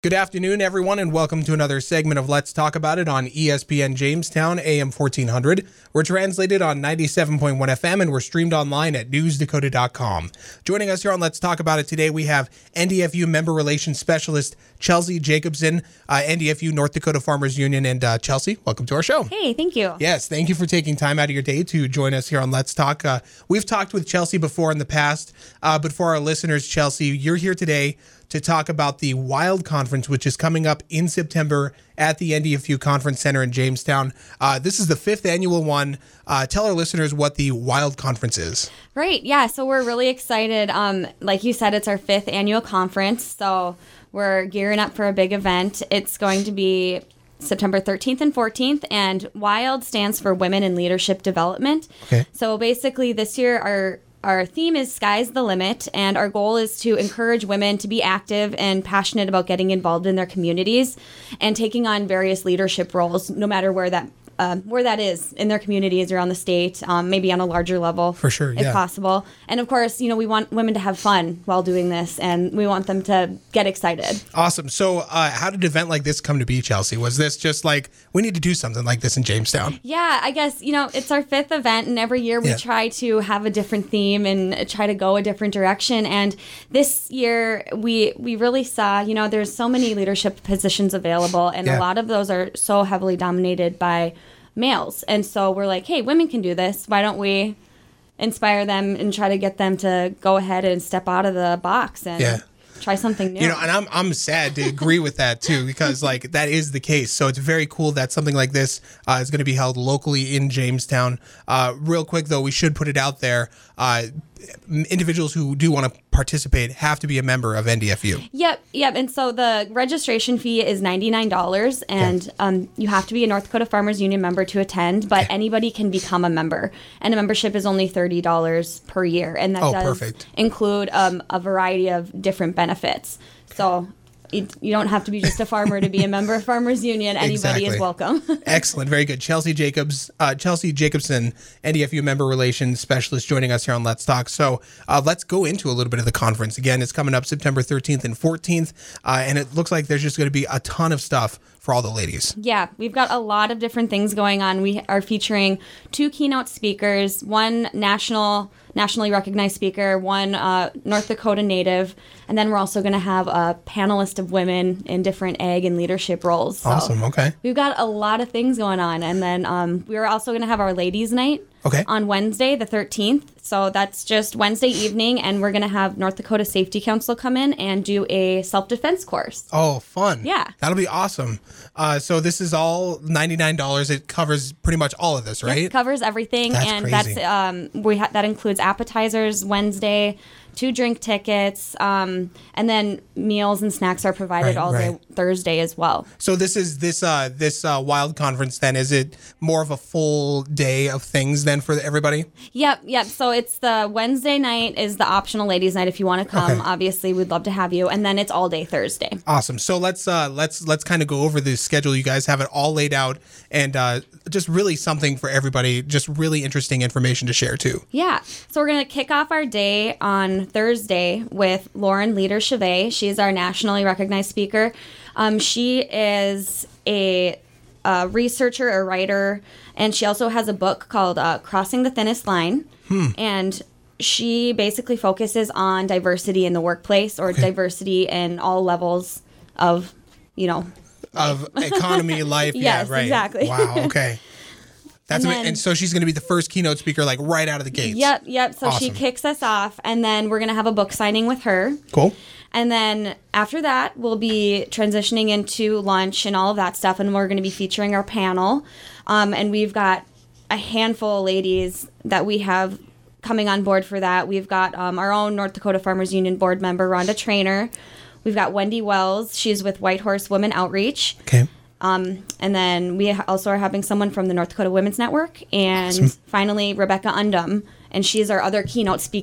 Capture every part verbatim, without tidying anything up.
Good afternoon, everyone, and welcome to another segment of Let's Talk About It on E S P N Jamestown, A M fourteen hundred. We're translated on ninety-seven point one F M, and we're streamed online at news dakota dot com. Joining us here on Let's Talk About It today, we have N D F U Member Relations Specialist Chelsea Jacobson, uh, N D F U North Dakota Farmers Union. And uh, Chelsea, welcome to our show. Hey, thank you. Yes, thank you for taking time out of your day to join us here on Let's Talk. Uh, we've talked with Chelsea before in the past, uh, but for our listeners, Chelsea, you're here today to talk about the WILD Conference, which is coming up in September at the N D F U Conference Center in Jamestown. Uh, this is the fifth annual one. Uh, tell our listeners what the WILD Conference is. Right, yeah, so we're really excited. Um, like you said, it's our fifth annual conference, so we're gearing up for a big event. It's going to be September thirteenth and fourteenth, and WILD stands for Women in Leadership Development. Okay. So basically this year our Our theme is Sky's the Limit, and our goal is to encourage women to be active and passionate about getting involved in their communities and taking on various leadership roles, no matter where that uh, where that is in their communities around the state, um, maybe on a larger level. For sure, if yeah. possible. And of course, you know, we want women to have fun while doing this, and we want them to get excited. Awesome. So uh, how did an event like this come to be, Chelsea? Was this just like, we need to do something like this in Jamestown? Yeah, I guess, you know, it's our fifth event, and every year we Yeah. try to have a different theme and try to go a different direction. And this year we we really saw, you know, there's so many leadership positions available, and Yeah. a lot of those are so heavily dominated by males. And so we're like, hey, women can do this. Why don't we inspire them and try to get them to go ahead and step out of the box and Yeah. try something new? You know, and I'm I'm sad to agree with that too, because like that is the case. So it's very cool that something like this uh, is going to be held locally in Jamestown. Uh, real quick though, we should put it out there. Uh, individuals who do want to participate have to be a member of N D F U. Yep, yep. And so the registration fee is ninety-nine dollars, and Okay. um, you have to be a North Dakota Farmers Union member to attend, but Okay. anybody can become a member. And a membership is only thirty dollars per year, and that Oh, does perfect. include um, a variety of different benefits. So it, you don't have to be just a farmer to be a member of Farmers Union. Anybody Exactly. is welcome. Excellent, very good. Chelsea Jacobs, uh, Chelsea Jacobson, N D F U Member Relations Specialist, joining us here on Let's Talk. So uh, let's go into a little bit of the conference. Again, it's coming up September thirteenth and fourteenth, uh, and it looks like there's just going to be a ton of stuff for all the ladies. Yeah, we've got a lot of different things going on. We are featuring two keynote speakers, one national, nationally recognized speaker, one uh, North Dakota native, and then we're also going to have a panelist of women in different ag and leadership roles. So Awesome, okay. we've got a lot of things going on. And then um, we're also going to have our ladies' night Okay. on Wednesday, the thirteenth. So that's just Wednesday evening, and we're going to have North Dakota Safety Council come in and do a self-defense course. Oh, fun. Yeah. That'll be awesome. Uh, so this is all ninety-nine dollars. It covers pretty much all of this, right? It covers everything, That's and crazy. that's um we ha- that includes appetizers Wednesday, two drink tickets, um, and then meals and snacks are provided Right, all day right. Thursday as well. So this is this uh, this uh, WILD Conference then, is it more of a full day of things then for everybody? Yep, yep. So it's the Wednesday night is the optional ladies' night if you want to come. Okay. Obviously, we'd love to have you, and then it's all day Thursday. Awesome. So let's uh, let's let's kind of go over the schedule. You guys have it all laid out, and uh, just really something for everybody. Just really interesting information to share too. Yeah. So we're going to kick off our day on Thursday with Lauren Leader-Chevet. She is our nationally recognized speaker. Um, she is a, a researcher, a writer, and she also has a book called uh, Crossing the Thinnest Line. Hmm. And she basically focuses on diversity in the workplace, or Okay. diversity in all levels of, you know, Of economy, life. Yes, yeah, right. exactly. Wow. Okay. That's And and, then- and so she's going to be the first keynote speaker, like right out of the gates. Yep, yep. So she Awesome. kicks us off, and then we're going to have a book signing with her. Cool. And then after that, we'll be transitioning into lunch and all of that stuff, and we're going to be featuring our panel. Um, and we've got a handful of ladies that we have coming on board for that. We've got um, our own North Dakota Farmers Union board member, Rhonda Trainer. We've got Wendy Wells. She's with White Horse Women Outreach. Okay. Um, and then we ha- also are having someone from the North Dakota Women's Network. And Awesome. finally, Rebecca Undum. And she's our other keynote speaker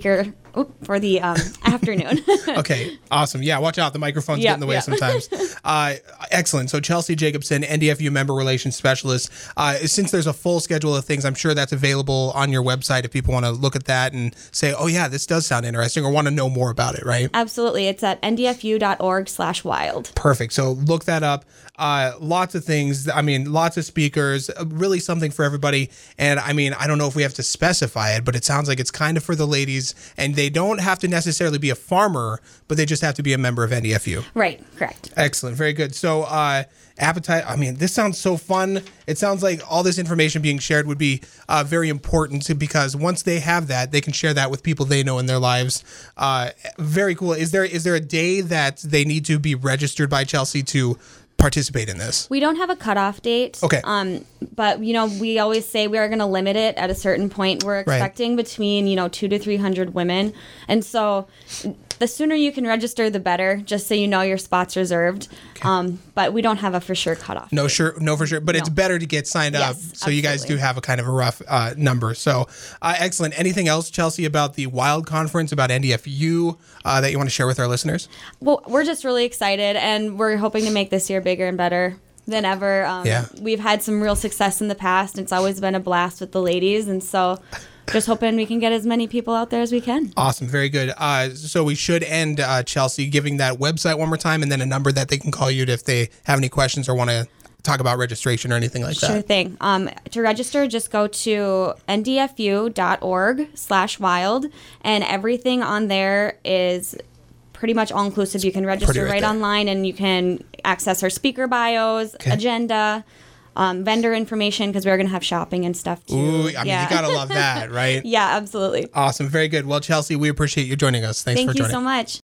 oop, for the um, afternoon. Okay, awesome. Yeah, watch out. The microphones Yep, get in the way yep. sometimes. Uh, excellent. So Chelsea Jacobson, N D F U Member Relations Specialist. Uh, since there's a full schedule of things, I'm sure that's available on your website if people want to look at that and say, oh, yeah, this does sound interesting or want to know more about it, right? Absolutely. It's at n d f u dot org slash wild. Perfect. So look that up. Uh, lots of things. I mean, lots of speakers, uh, really something for everybody. And I mean, I don't know if we have to specify it, but it sounds like it's kind of for the ladies, and they don't have to necessarily be a farmer, but they just have to be a member of N D F U. Right. Correct. Excellent. Very good. So, uh, appetite. I mean, this sounds so fun. It sounds like all this information being shared would be uh, very important to, because once they have that, they can share that with people they know in their lives. Uh, very cool. Is there is there a day that they need to be registered by Chelsea to participate in this? We don't have a cutoff date. Okay. Um, but you know, we always say we are going to limit it at a certain point. We're expecting right. between you know two to three hundred women, and so the sooner you can register, the better. Just so you know your spot's reserved. Okay. Um, but we don't have a for sure cutoff. No date. sure, no for sure. But no. It's better to get signed yes, up, so absolutely. You guys do have a kind of a rough uh, number. So uh, excellent. Anything else, Chelsea, about the Wild Conference, about N D F U uh, that you want to share with our listeners? Well, we're just really excited, and we're hoping to make this year bigger and better than ever. Um, yeah. We've had some real success in the past. It's always been a blast with the ladies, and so just hoping we can get as many people out there as we can. Awesome. Very good. Uh, so we should end, uh, Chelsea, giving that website one more time and then a number that they can call you if they have any questions or want to talk about registration or anything like sure that. Sure thing. Um, to register, just go to n d f u dot org slash wild, and everything on there is pretty much all-inclusive. You can register right, right online, and you can access our speaker bios, okay. agenda, Um, vendor information, because we're going to have shopping and stuff too. Ooh, I mean, yeah. you got to love that, right? Yeah, absolutely. Awesome. Very good. Well, Chelsea, we appreciate you joining us. Thanks Thank for you joining. so much.